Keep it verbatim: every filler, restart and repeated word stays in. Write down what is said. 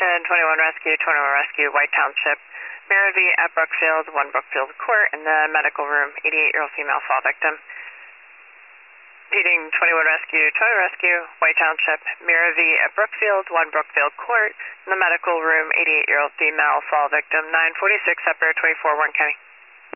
Attention, twenty-one Rescue, twenty-one Rescue, White Township, Maravy at Brookfield, one Brookfield Court, in the medical room, eighty-eight-year-old female fall victim. Repeating, twenty-one Rescue, twenty Rescue, White Township, Maravy at Brookfield, one Brookfield Court, in the medical room, eighty-eight-year-old female fall victim, nine forty-six, Upper twenty-four, Warren County.